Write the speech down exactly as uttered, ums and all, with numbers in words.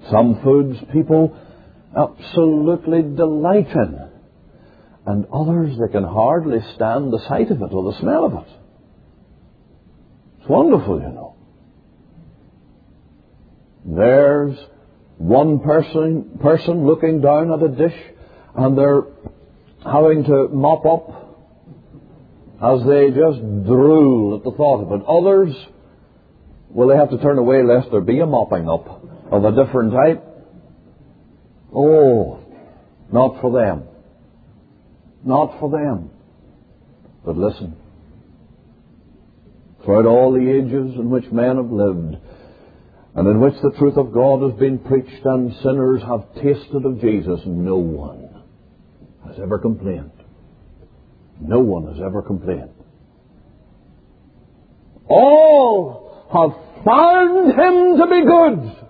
Some foods people absolutely delight in, and others they can hardly stand the sight of it or the smell of it. It's wonderful, you know. There's one person person looking down at a dish, and they're having to mop up as they just drool at the thought of it. Others, well, they have to turn away lest there be a mopping up of a different type. Oh, not for them. Not for them. But listen, throughout all the ages in which men have lived, and in which the truth of God has been preached and sinners have tasted of Jesus, no one has ever complained. No one has ever complained. All have found Him to be good.